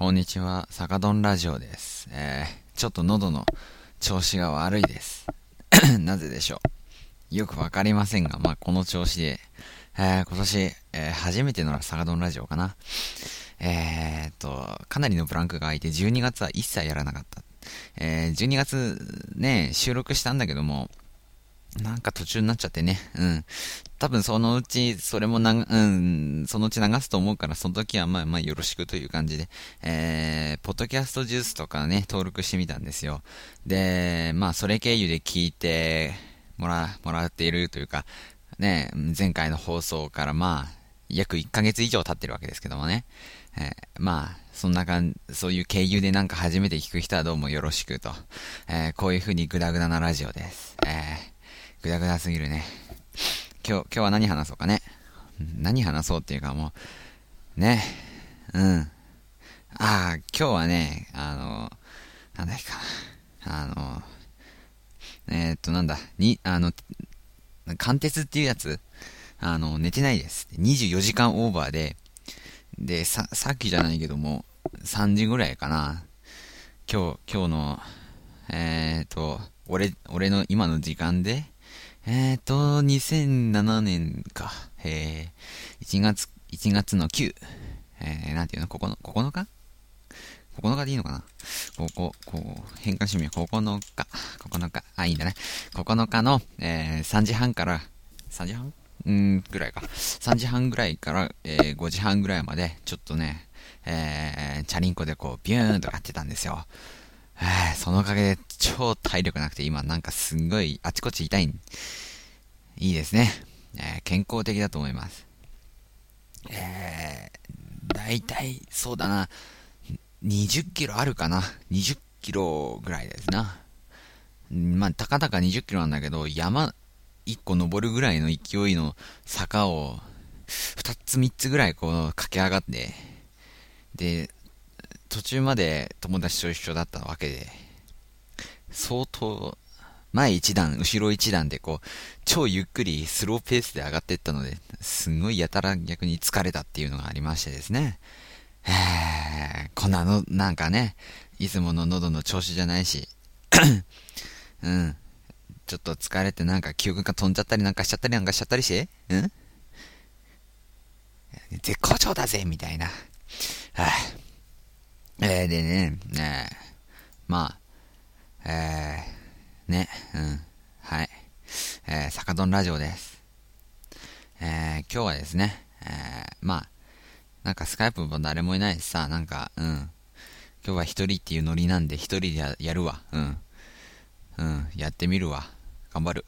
こんにちは、坂ドンラジオです。ちょっと喉の調子が悪いです。なぜでしょう。よくわかりませんが、この調子で、今年、初めての坂ドンラジオかな。かなりのブランクが空いて、12月は一切やらなかった。12月ね、収録したんだけども、なんか途中になっちゃってね。多分そのうち、それもそのうち流すと思うから、その時はよろしくという感じで、ポッドキャストジュースとかね、登録してみたんですよ。で、それ経由で聞いてもらっているというか、ね、前回の放送から約1ヶ月以上経ってるわけですけどもね。そういう経由でなんか初めて聞く人はどうもよろしくと。こういう風にグダグダなラジオです。グダグダすぎるね。今日は何話そうかね。何話そうっていうかもう、ね。今日はね、なんだっけかな。貫徹っていうやつ、寝てないです。24時間オーバーで、さっきじゃないけども、3時ぐらいかな。今日の、俺の今の時間で、2007年か。1月の9。なんていうの ?9 日 ?9 日でいいのかな。変換してみよう。9日。いいんだね。9日の、3時半から、3時半ぐらいか。3時半ぐらいから、5時半ぐらいまで、ちょっとね、チャリンコでビューンとやってたんですよ。そのおかげで超体力なくて今なんかすんごいあちこち痛い。いいですね。健康的だと思います。だいたいそうだな。20キロあるかな。20キロぐらいですな。たかだか20キロなんだけど、山1個登るぐらいの勢いの坂を2つ3つぐらい駆け上がって、で、途中まで友達と一緒だったわけで、相当、前一段、後ろ一段で超ゆっくりスローペースで上がっていったので、すんごいやたら逆に疲れたっていうのがありましてですね。こんなの、なんかね、いつもの喉の調子じゃないし、ちょっと疲れてなんか記憶が飛んじゃったりなんかしちゃったりして、絶好調だぜみたいな。でね、はい。坂ドンラジオです。今日はですね、なんかスカイプも誰もいないしさ、今日は一人っていうノリなんで一人でやるわ。やってみるわ。頑張る。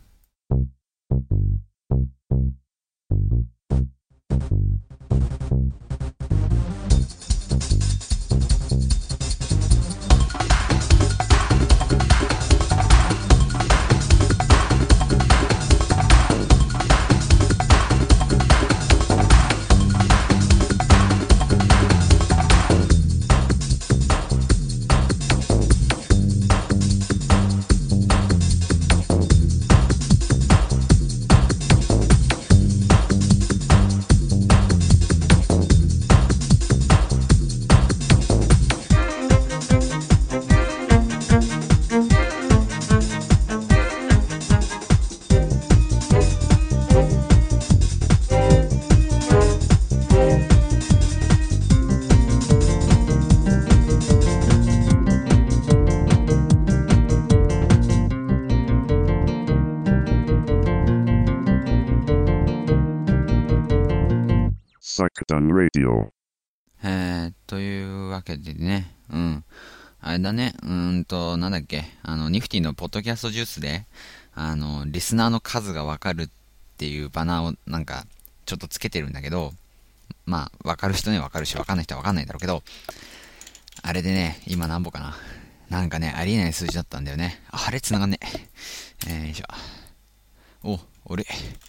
Sakdan Radio。 というわけでね、あれだね、なんだっけ、ニフティのポッドキャストジュースで、リスナーの数がわかるっていうバナーをなんか、ちょっとつけてるんだけど、わかる人にはわかるし、わかんない人はわかんないんだろうけど、あれでね、今何歩かな。なんかね、ありえない数字だったんだよね。あれ繋がんね。よいしょ。俺。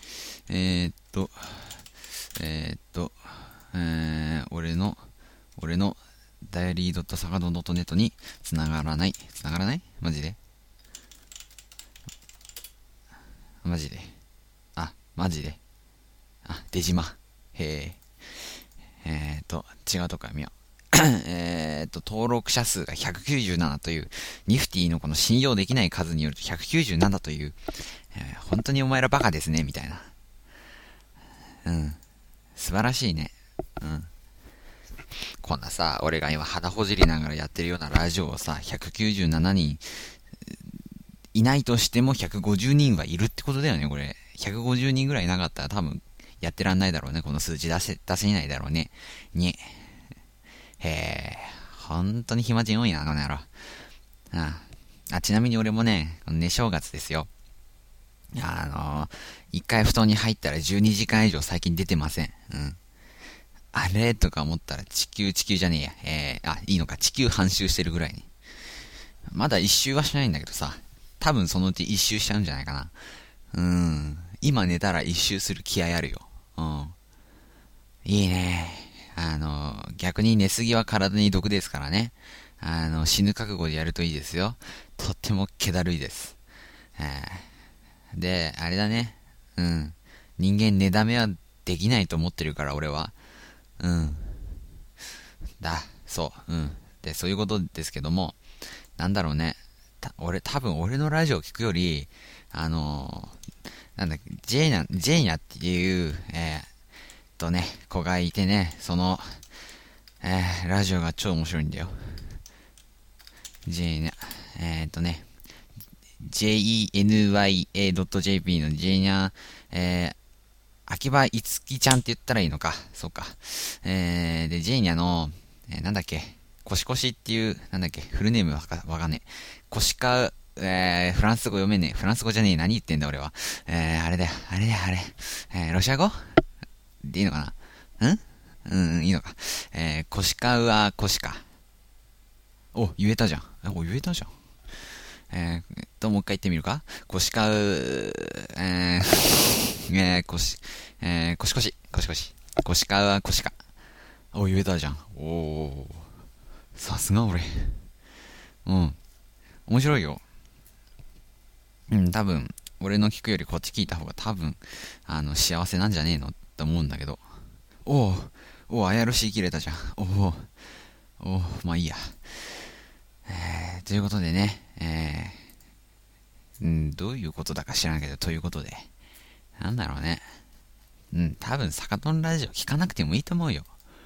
俺のダイアリーサガドン.net に繋がらないマジでマジで出島。違うとこや見よう。 登録者数が197という、ニフティのこの信用できない数によると197という、本当にお前らバカですね、みたいな。素晴らしいね。こんなさ、俺が今肌ほじりながらやってるようなラジオをさ、197人いないとしても150人はいるってことだよね、これ。150人ぐらいいなかったら多分やってらんないだろうね、この数字出せないだろうね。本当に暇人多いな、この野郎。ちなみに俺もね、寝正月ですよ。一回布団に入ったら12時間以上最近出てません。あれとか思ったら地球じゃねえや。いいのか、地球半周してるぐらいに。まだ一周はしないんだけどさ、多分そのうち一周しちゃうんじゃないかな。今寝たら一周する気合あるよ。いいね。逆に寝すぎは体に毒ですからね。死ぬ覚悟でやるといいですよ。とっても気だるいです。で、あれだね。人間寝だめはできないと思ってるから、俺は。そう。で、そういうことですけども、なんだろうね。多分俺のラジオ聞くより、なんだっけ、ジェーニャっていう、子がいてね、その、ラジオが超面白いんだよ。ジェーニャ、jenya.jp のジェーニャ、秋葉いつきちゃんって言ったらいいのか。そうか。で、ジェーニャの、なんだっけ、コシコシっていう、なんだっけ、フルネームわかんねえ。コシカ、フランス語読めねえ。フランス語じゃねえ。何言ってんだ俺は。あれ。ロシア語でいいのかないいのか。コシカウアコシカ。言えたじゃん。もう一回言ってみるか。コシカウ、コシコシ。コシカウアコシカ。言えたじゃん。さすが俺。面白いよ。多分、俺の聞くよりこっち聞いた方が多分、幸せなんじゃねえのって思うんだけど。IRC 切れたじゃん。まあいいや。ということでね、どういうことだか知らんけど、ということで。なんだろうね。多分、サカトンラジオ聞かなくてもいいと思うよ。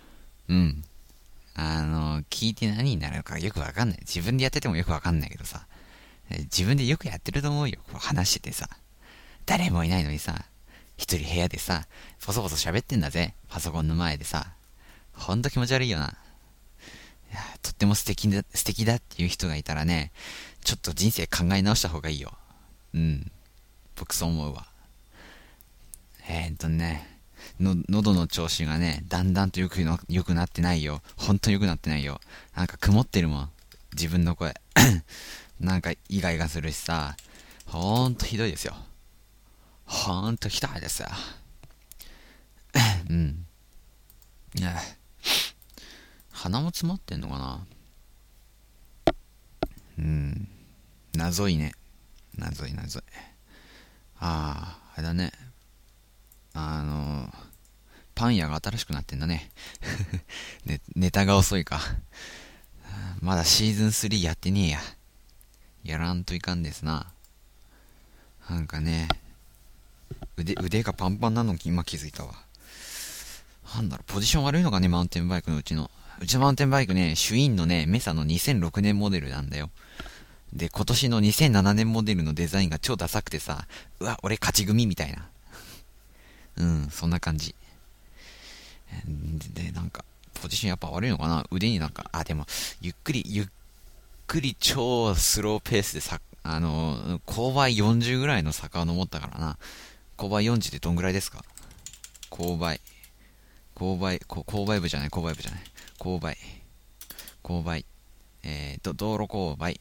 聞いて何になるのかよくわかんない。自分でやっててもよくわかんないけどさ。自分でよくやってると思うよ。こう話しててさ。誰もいないのにさ、一人部屋でさ、ボソボソ喋ってんだぜ。パソコンの前でさ。ほんと気持ち悪いよな。とっても素敵だっていう人がいたらね、ちょっと人生考え直した方がいいよ。僕そう思うわ。喉の調子がね、だんだんと良くなってないよ。ほんと良くなってないよ。なんか曇ってるもん。自分の声。なんかイガイガするしさ。ほんとひどいですよ。ほんとひどいですよ。鼻も詰まってんのかな。謎いね。謎い。あれだね。パン屋が新しくなってんだね。ネタが遅いか。まだシーズン3やってねえや。やらんといかんですな。なんかね、腕がパンパンなのに今気づいたわ。なんだろう、ポジション悪いのかね、マウンテンバイクのうちのマウンテンバイクね、シュイーンのね、メサの2006年モデルなんだよ。で、今年の2007年モデルのデザインが超ダサくてさ、うわ、俺勝ち組みたいな。そんな感じ。で、なんか、ポジションやっぱ悪いのかな。腕になんか、でも、ゆっくり超スローペースで勾配40ぐらいの坂を登ったからな。勾配40ってどんぐらいですか？勾配部じゃない。勾配。道路勾配。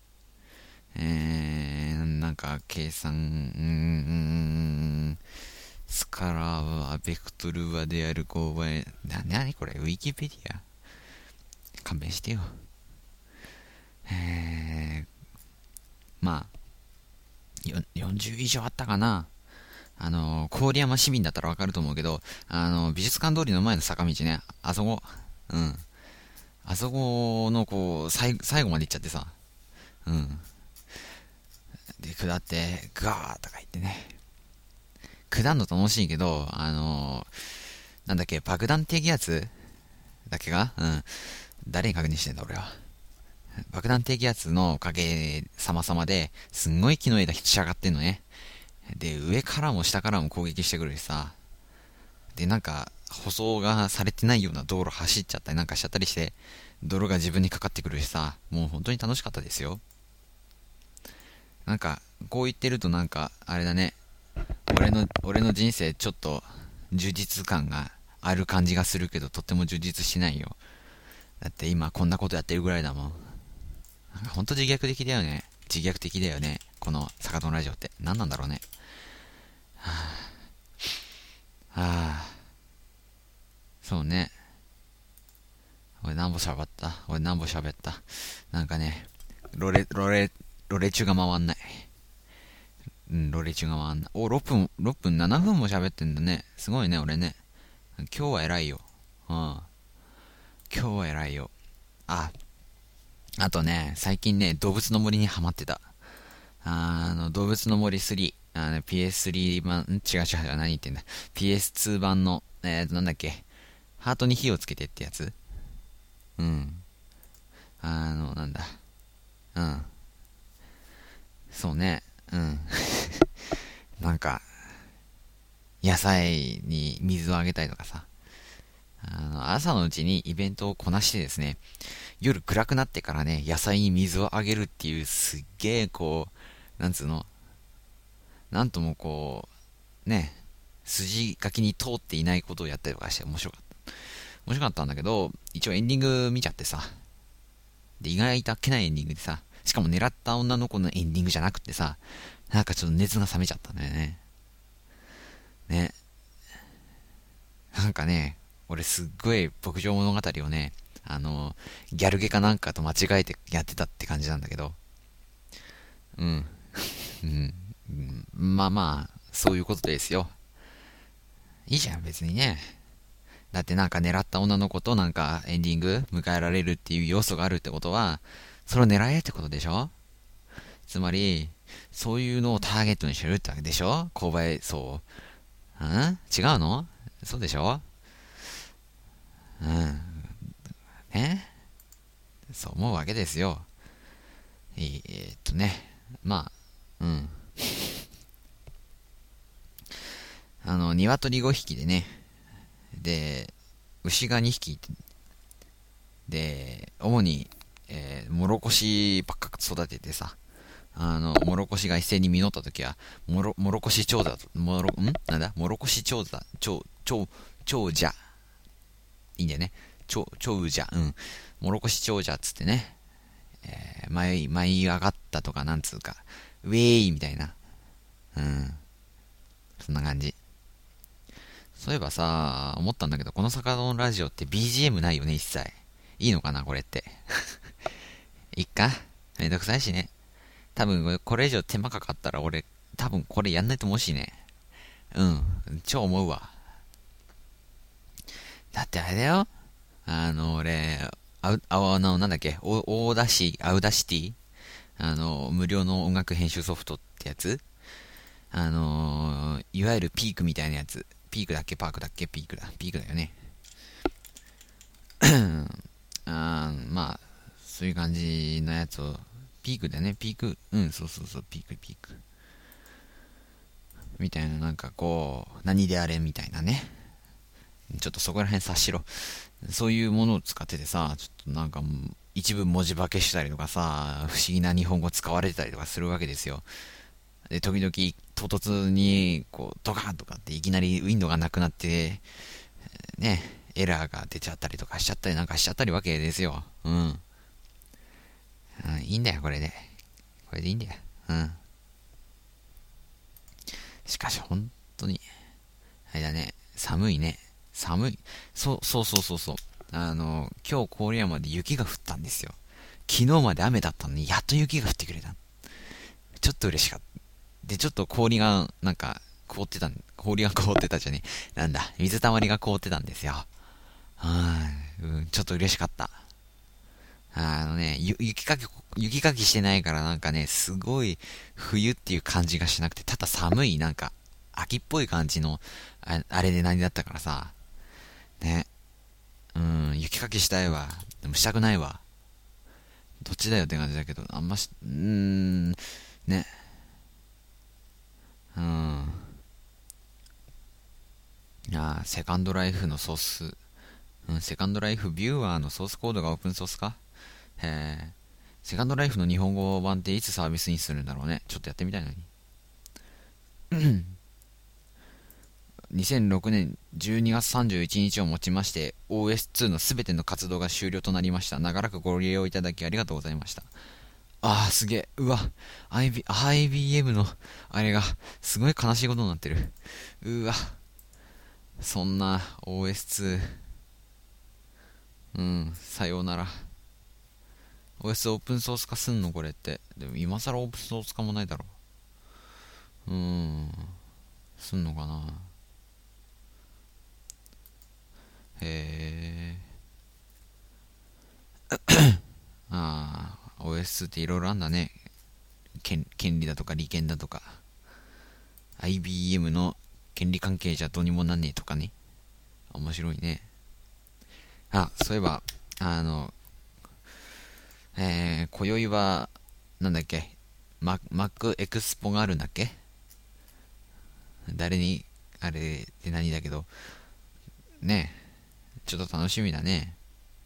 なんか、計算、スカラは、ベクトルはである勾配。なにこれ？ウィキペディア？勘弁してよ。まあ、40以上あったかな。郡山市民だったらわかると思うけど、美術館通りの前の坂道ね、あそこ、 あそこのこう、最後まで行っちゃってさ。うん。で、下って、ガーとか言ってね。下んの楽しいけど、なんだっけ、爆弾低気圧だっけかうん。誰に確認してんだ俺は。爆弾低気圧のおかげ様々ですんごい木の枝ひし上がってんのね。で、上からも下からも攻撃してくるしさ。で、なんか、舗装がされてないような道路走っちゃったりなんかしちゃったりして、泥が自分にかかってくるしさ、もう本当に楽しかったですよ。なんか、こう言ってるとなんか、あれだね、俺の人生ちょっと充実感がある感じがするけど、とっても充実しないよ。だって今こんなことやってるぐらいだもん。なんかほんと自虐的だよね。自虐的だよね。この坂戸ラジオって。何なんだろうね。はぁ、あ、そうね。俺何歩喋った。なんかね、ロレ中が回んない。うん、ロレ中が回んない。お、6分、7分も喋ってんだね。すごいね、俺ね。今日は偉いよ。うん。今日は偉いよ。あ、あとね、最近ね、動物の森にハマってた。動物の森3、PS3 版、違う違う、何言ってんだ。PS2 版の、なんだっけ、ハートに火をつけてってやつ。うん。なんだ。うん。そうね。うん。なんか、野菜に水をあげたりとかさ。朝のうちにイベントをこなしてですね、夜暗くなってからね、野菜に水をあげるっていうすっげえこう、なんつうの、なんともこう、ね、筋書きに通っていないことをやったりとかして面白かった。面白かったんだけど、一応エンディング見ちゃってさ、で、意外とあっけないエンディングでさ、しかも狙った女の子のエンディングじゃなくてさ、なんかちょっと熱が冷めちゃったんだよね。ね。なんかね、俺すっごい牧場物語をね、ギャルゲかなんかと間違えてやってたって感じなんだけど、うん。うん。まあまあ、そういうことですよ。いいじゃん、別にね。だってなんか狙った女の子となんかエンディング迎えられるっていう要素があるってことは、それを狙えってことでしょ。つまり、そういうのをターゲットにしてるってわけでしょ。購買層。違うの。そうでしょ。うん。ね。そう思うわけですよ。ね。まあ、うん。鶏5匹でね、で、牛が2匹で、主に、もろこしばっか育ててさ、もろこしが一斉に実った時は、もろこし長者と、なんだもろこし長者、長者。いいんだよね。長者、うん。もろこし長者っつってね、舞い上がったとか、なんつうか、ウェーイみたいな。うん。そんな感じ。そういえばさ、思ったんだけど、この坂のラジオって BGM ないよね、一切。いいのかな、これって。いっか。めんどくさいしね。多分、これ以上手間かかったら俺、多分これやんないと思うしね。うん。超思うわ。だってあれだよ。俺、なんだっけ、アウダシティ無料の音楽編集ソフトってやつ。いわゆるピークみたいなやつ。ピークだっけパークだっけピークだ。ピークだよね。まあ、そういう感じのやつを、ピークだよね。ピーク、うん、そうそうそう、ピーク、ピーク。みたいな、なんかこう、何であれみたいなね。ちょっとそこら辺察しろ。そういうものを使っててさ、ちょっとなんか、一部文字化けしたりとかさ、不思議な日本語使われてたりとかするわけですよ。で、時々、唐突に、こう、ドカンとかっていきなりウィンドウがなくなって、ね、エラーが出ちゃったりとかしちゃったりなんかしちゃったりわけですよ。うん。うん、いいんだよ、これで。これでいいんだよ。うん。しかし、本当に、あれだね、寒いね。寒い。そう。今日郡山で雪が降ったんですよ。昨日まで雨だったのに、やっと雪が降ってくれた。ちょっと嬉しかった。で、ちょっと氷が凍ってたじゃねなんだ、水たまりが凍ってたんですよ。うん、ちょっと嬉しかった。 ね、雪かきしてないからなんかね、すごい冬っていう感じがしなくて、ただ寒い、なんか、秋っぽい感じの、あれで何だったからさ、ね、雪かきしたいわ。でもしたくないわ。どっちだよって感じだけど、あんまし、ね、うん。いやー、セカンドライフのソース、セカンドライフビューアーのソースコードがオープンソースか。へえ。セカンドライフの日本語版っていつサービスにするんだろうね。ちょっとやってみたいのに。2006年12月31日をもちまして OS2 のすべての活動が終了となりました。長らくご利用いただきありがとうございました。あーすげえ。うわ。IBM のあれがすごい悲しいことになってる。うわ。そんな OS2。さようなら。OS オープンソース化すんのこれって。でも今更オープンソース化もないだろすんのかな。へえ。OS っていろいろあんだね。権利だとか利権だとか。IBM の権利関係じゃどうにもなんねえとかね。面白いね。そういえば、今宵は、なんだっけ、Mac エクスポがあるんだっけ。誰に、あれって何だけど、ねちょっと楽しみだね。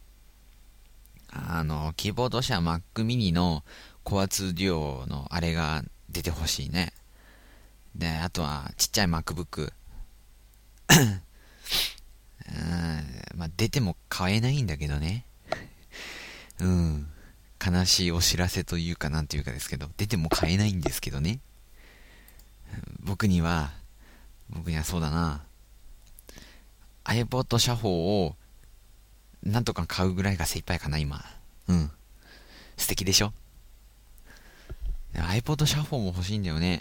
キーボード車 Mac mini の高圧デュオのあれが出てほしいね。で、あとはちっちゃい MacBook。まあ、出ても買えないんだけどね。悲しいお知らせというかなんていうかですけど、出ても買えないんですけどね。僕にはそうだな。iPod 車法をなんとか買うぐらいが精一杯かな、今。素敵でしょ。iPod シャッフォーも欲しいんだよね。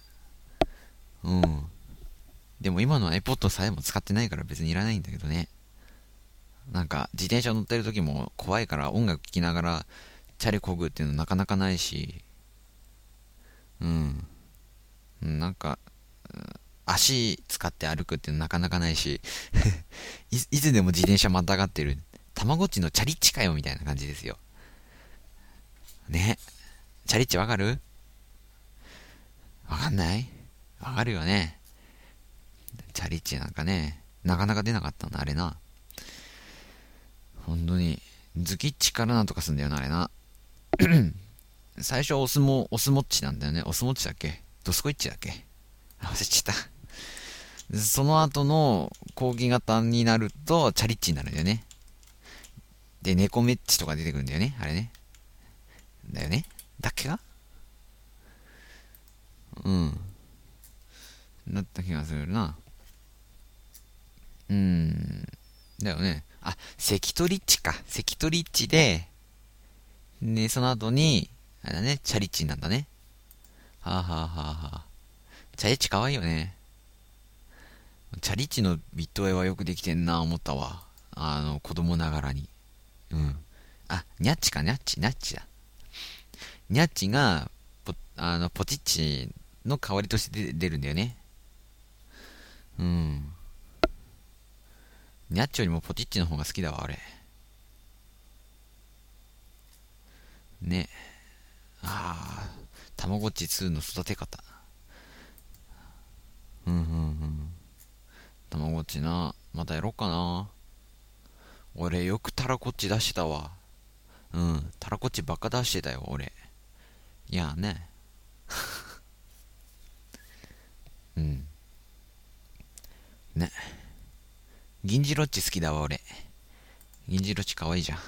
でも今の iPod さえも使ってないから別にいらないんだけどね。なんか自転車乗ってる時も怖いから音楽聴きながらチャリこぐっていうのなかなかないし、なんか足使って歩くっていうのなかなかないしいつでも自転車またがってるたまごっちのチャリッチかよみたいな感じですよね。チャリッチわかる？わかんない？わかるよね。チャリッチなんかね、なかなか出なかったんだ、あれな。本当に。ズキッチからなんとかすんだよな、あれな。最初オスモッチなんだよね。オスモッチだっけ？ドスコイッチだっけ？忘れちゃった。その後の後期型になると、チャリッチになるんだよね。で、ネコメッチとか出てくるんだよね。あれね。だよね。だっけか？なった気がするな。だよね。関取ッチか。関取ッチで、ね、その後に、あれだね、チャリッチなんだね。はあ、はあはあはあ、チャリッチ可愛いよね。チャリッチのビット絵はよくできてんな、思ったわ。子供ながらに。ニャッチか、ニャッチ、ニャッチだ。ニャッチが、ポチッチの代わりとして出るんだよね。ニャッチよりもポチッチの方が好きだわ、俺。ね。たまごっち2の育て方。たまごっちな。またやろっかな。俺よくたらこっち出してたわ。たらこっちばっか出してたよ、俺。いやね。ね。銀次ロッチ好きだわ、俺。銀次ロッチ可愛いじゃん。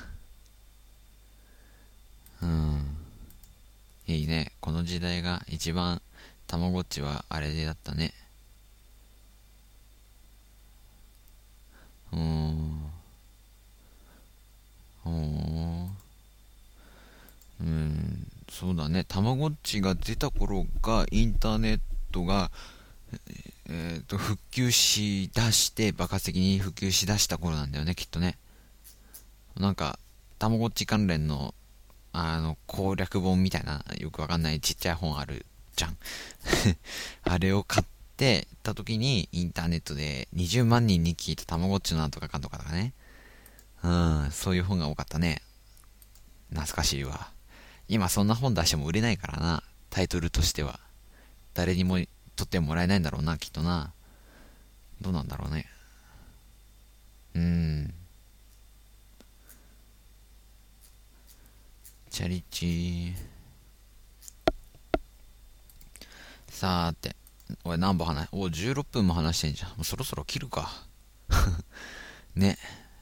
いいね。この時代が一番、たまごっちはあれでだったね。うーん。ほー。そうだね。たまごっちが出た頃が、インターネットが、復旧しだして、爆発的に普及しだした頃なんだよね、きっとね。なんか、たまごっち関連の攻略本みたいな、よくわかんないちっちゃい本あるじゃん。あれを買ってた時に、インターネットで20万人に聞いたたまごっちのなんとかかんとかとかね。そういう本が多かったね。懐かしいわ。今そんな本出しても売れないからな。タイトルとしては。誰にも取ってもらえないんだろうな、きっとな。どうなんだろうね。チャリチさーて。おい、何本16分も話してんじゃん。もうそろそろ切るか。ね。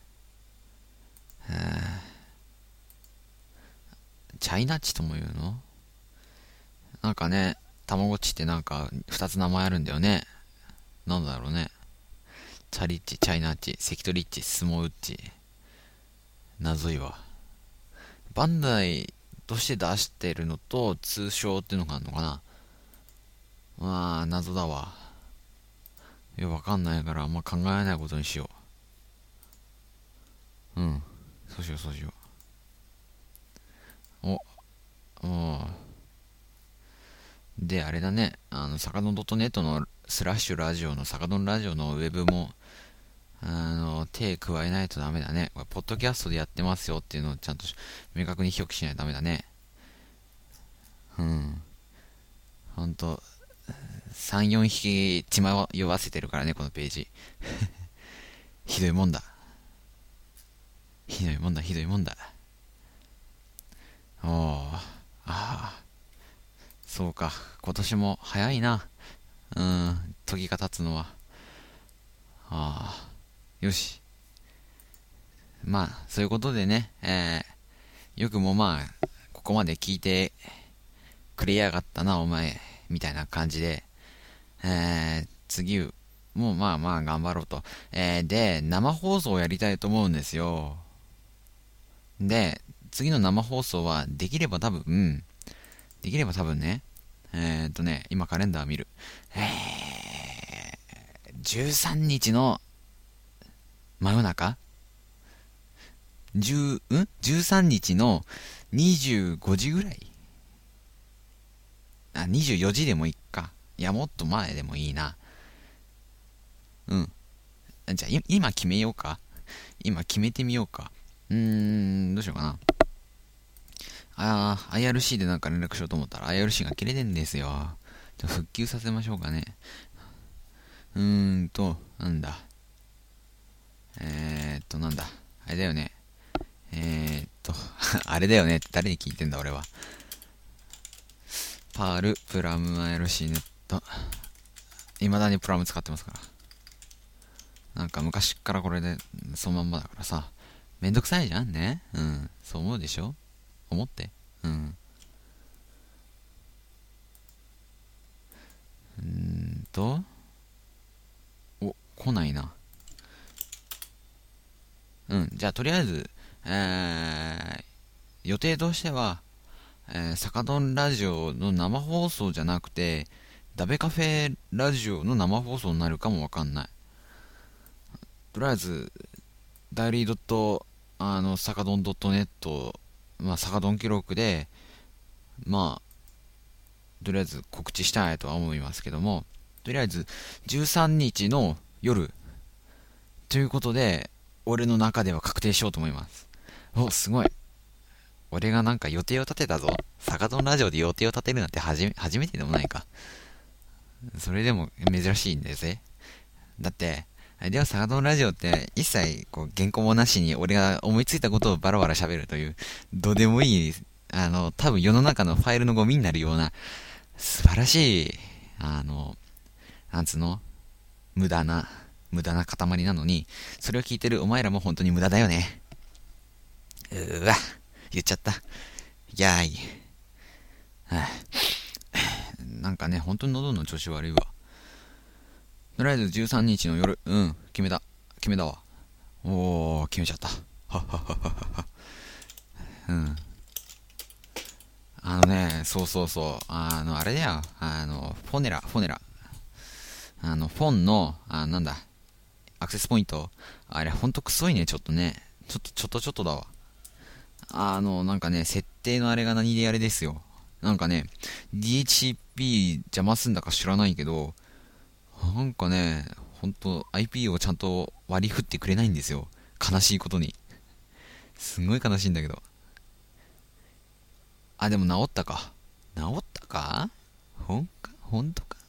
チャイナッチとも言うの？なんかね、たまごっちってなんか2つ名前あるんだよね。なんだろうね。チャリッチ、チャイナッチ、セキトリッチ、スモウッチ。謎いわ。バンダイとして出してるのと通称っていうのがあるのかな。まあ、謎だわ。いや、わかんないから、あんま考えないことにしよう。そうしよう、そうしよう。で、あれだね。サカドン .net のスラッシュラジオのサカドンラジオのウェブも、手加えないとダメだね。これ、ポッドキャストでやってますよっていうのをちゃんと明確に表記しないとダメだね。ほんと、3、4匹血迷わせてるからね、このページ。ひどいもんだ。ひどいもんだ、ひどいもんだ。そうか。今年も早いな。時が経つのは。よし。まあ、そういうことでね、よくもまあ、ここまで聞いてくれやがったな、お前、みたいな感じで、次、もうまあまあ頑張ろうと。で、生放送をやりたいと思うんですよ。で、次の生放送は、できれば多分ね、今カレンダー見る。13日の真夜中13日の25時ぐらい。24時でもいいか。いや、もっと前でもいいな。じゃあ、今決めようか。今決めてみようか。どうしようかな。IRC でなんか連絡しようと思ったら IRC が切れてんですよ。じゃあ復旧させましょうかね。なんだ。なんだ。あれだよね。あれだよねって誰に聞いてんだ俺は。パール、プラム、IRC ネット。未だにプラム使ってますから。なんか昔っからこれでそのまんまだからさ。めんどくさいじゃんね。そう思うでしょ？思って。来ないな。じゃあとりあえず、予定としては、サカドンラジオの生放送じゃなくて、ダベカフェラジオの生放送になるかもわかんない。とりあえず、ダイリードット、サカドン .net、サカドン記録で、とりあえず告知したいとは思いますけども、とりあえず、13日の夜、ということで、俺の中では確定しようと思います。すごい。俺がなんか予定を立てたぞ。サカドンラジオで予定を立てるなんて初めてでもないか。それでも珍しいんだぜ。だって、ではサカドンラジオって一切こう原稿もなしに俺が思いついたことをバラバラ喋るという、どうでもいい、多分世の中のファイルのゴミになるような、素晴らしい、なんつうの無駄な塊なのに、それを聞いてるお前らも本当に無駄だよね。言っちゃった。やーい。なんかね、本当に喉の調子悪いわ。とりあえず13日の夜、決めたわ。決めちゃった。はっはっはっはっは。そうそうそう。あれだよ。フォネラ。フォンの、なんだ、アクセスポイント。あれ、ほんとくそいね、ちょっとね。ちょっとだわ。 なんかね、設定のあれが何であれですよ。なんかね、DHCP 邪魔すんだか知らないけど、なんかね、ほんと IP をちゃんと割り振ってくれないんですよ。悲しいことに。すごい悲しいんだけど。でも治ったか。治ったかほんとか。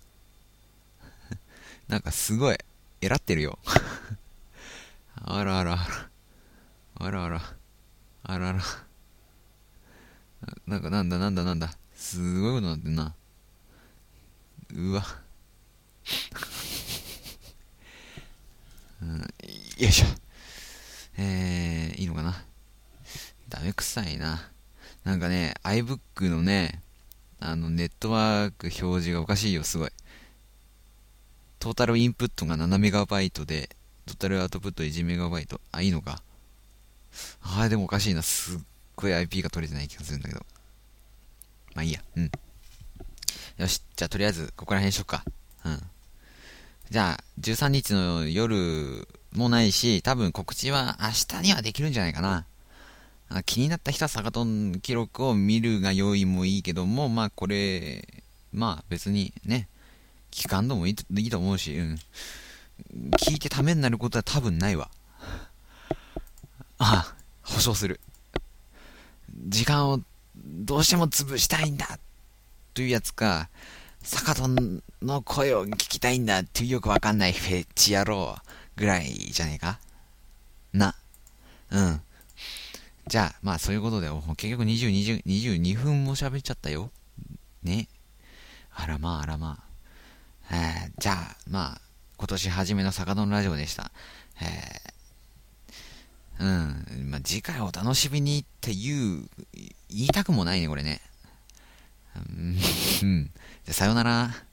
なんかすごい、えらってるよ。あらあらあら。あらあら。あらあら。なんだ。すごいことになってんな。うわ。よいしょ。いいのかな。ダメくさいな。なんかね、iBook のね、ネットワーク表示がおかしいよ、すごい。トータルインプットが7メガバイトで、トータルアウトプット1メガバイト。いいのか。でもおかしいな。すっごい IP が取れてない気がするんだけど。まあいいや。うん。よし。じゃあとりあえず、ここら辺にしよっか。うん。じゃあ、13日の夜もないし、多分告知は明日にはできるんじゃないかな。気になった人はサカトン記録を見るが良いもいいけども、まあこれ、まあ別にね、聞かんでもいいと思うし、うん。聞いてためになることは多分ないわ。保証する。時間をどうしても潰したいんだというやつか、サカトンの声を聞きたいんだっていうよくわかんないフェチ野郎ぐらいじゃねえかな。うん。じゃあ、まあそういうことで、結局22分も喋っちゃったよ。ね。あらまあ、あらまあ。じゃあ、まあ、今年初めのサカトンラジオでした。まあ次回お楽しみにって言いたくもないね、これね。じゃあさようなら。